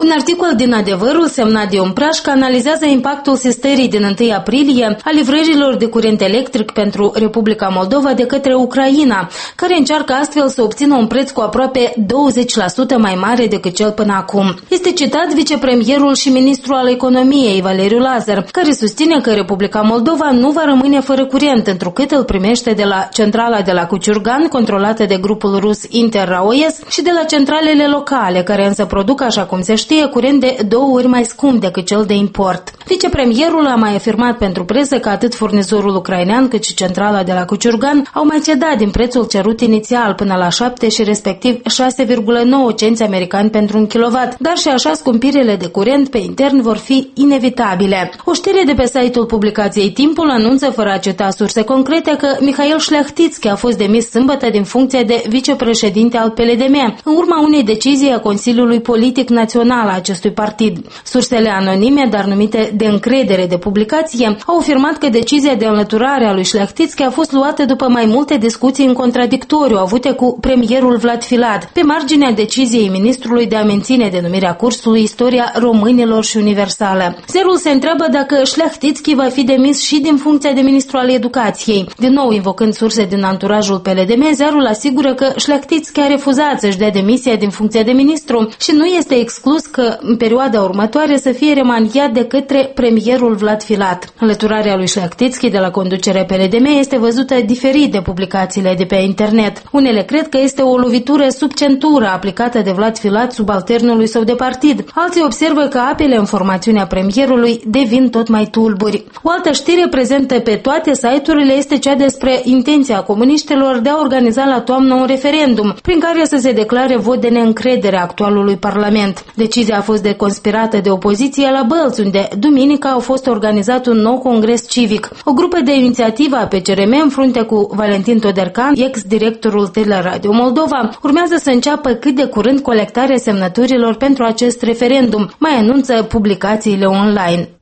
Un articol din Adevărul, semnat de Ion Prașca, analizează impactul sistării din 1 aprilie a livrărilor de curent electric pentru Republica Moldova de către Ucraina, care încearcă astfel să obțină un preț cu aproape 20% mai mare decât cel până acum. Este citat vicepremierul și ministrul al economiei, Valeriu Lazar, care susține că Republica Moldova nu va rămâne fără curent, întrucât îl primește de la centrala de la Cuciurgan, controlată de grupul rus Interraoes, și de la centralele locale, care însă produc, așa cum se știe, curent de 2 ori mai scump decât cel de import. Vicepremierul a mai afirmat pentru presă că atât furnizorul ucrainean cât și centrala de la Cuciurgan au mai cedat din prețul cerut inițial până la 7 și respectiv 6,9 cenți americani pentru un kilowatt, dar și așa scumpirile de curent pe intern vor fi inevitabile. O știre de pe site-ul publicației Timpul anunță, fără a cita surse concrete, că Mihail Șleachtițchi a fost demis sâmbătă din funcția de vicepreședinte al PLDM, în urma unei decizii a Consiliului Politic Național a acestui partid. Sursele anonime, dar numite de încredere de publicație, au afirmat că decizia de înlăturare a lui Șleachtițchi a fost luată după mai multe discuții în contradictoriu avute cu premierul Vlad Filat, pe marginea deciziei ministrului de a menține denumirea cursului Istoria Românilor și Universală. Zerul se întreabă dacă Șleachtițchi va fi demis și din funcția de ministru al educației. Din nou, invocând surse din anturajul PLDM, Zerul asigură că Șleachtițchi a refuzat să-și dea demisia din funcția de ministru și nu este exclus că în perioada următoare să fie remaniat de către premierul Vlad Filat. Înlăturarea lui Șleachtițchi de la conducerea PLDM este văzută diferit de publicațiile de pe internet. Unele cred că este o lovitură sub centură aplicată de Vlad Filat subalternului său de partid. Alții observă că apele în formațiunea premierului devin tot mai tulburi. O altă știre prezentă pe toate site-urile este cea despre intenția comuniștilor de a organiza la toamnă un referendum, prin care să se declare vot de neîncredere actualului Parlament. Decizia a fost deconspirată de opoziție la Bălți, unde duminică a fost organizat un nou congres civic. O grupă de inițiativă a PCRM, în frunte cu Valentin Todercan, ex-directorul Teleradio Moldova, urmează să înceapă cât de curând colectarea semnăturilor pentru acest referendum, mai anunță publicațiile online.